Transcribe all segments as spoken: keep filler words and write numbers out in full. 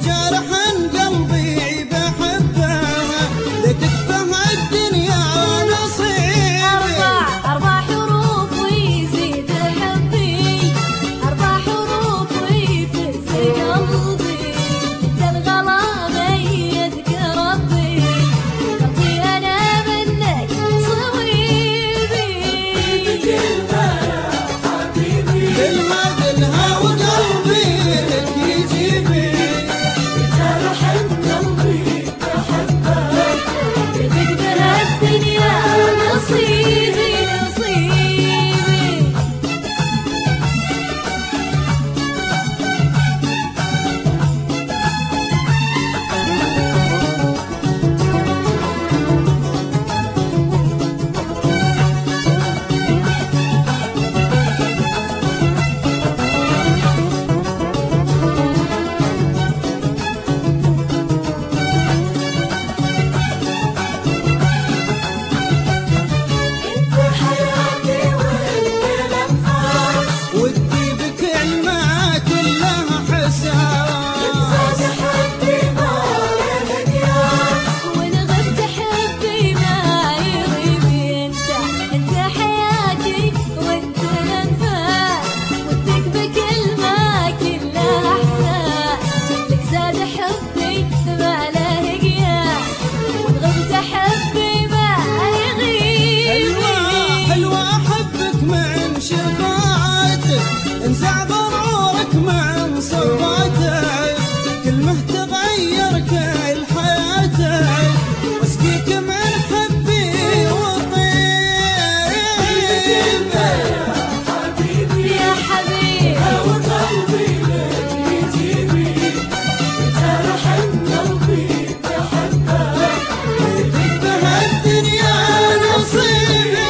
جرح قلبي بحبه لك تفهم الدنيا نصيبي. أربع أربع حروف ويزيد حبي، أربع حروف ويفز قلبي، تنغلى ميتك ربي، قلبي أنا منك صويبي. بالمدلها وقلبي لك يجيبي، جرح قلبي بحبه تقدر الدنيا نصيبي نصيبي. ودي بكلمات كلها حساب، وإن غبت حبي ما يغيبي، أنت أنت حياتي وأنت الأنفاس، ودك بكلمة كلها إحساس، لك زاد حبي ما له قياس، وإن غبت حبي ما يغيبي. حلوة حلوة أحبك من شفاعتك، انزع ضرورك من صفاتك، كلمة تغير كل حياتك، واسقيك من حبي وطيبك. يا حبيبي وقلبي لك يجيبي، جرح قلبي بحبك تكفه الدنيا نصيبي.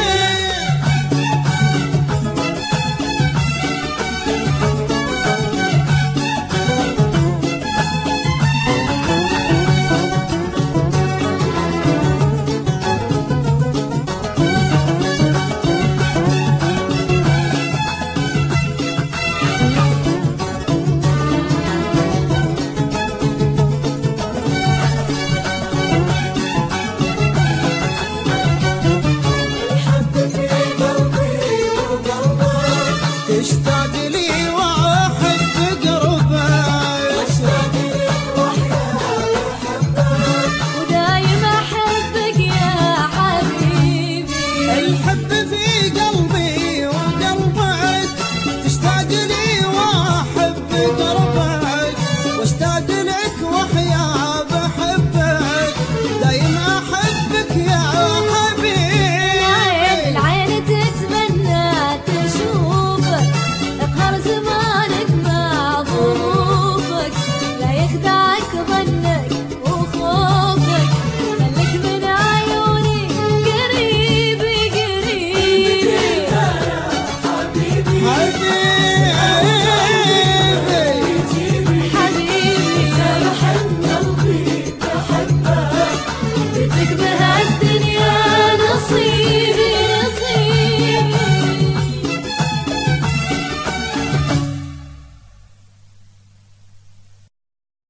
تشتاق لي واحب قربك، ودايم أحبك يا حبيبي. الحب في قلبي وقلبك، تشتاق لي واحب قربك، واشتاق لك وحدك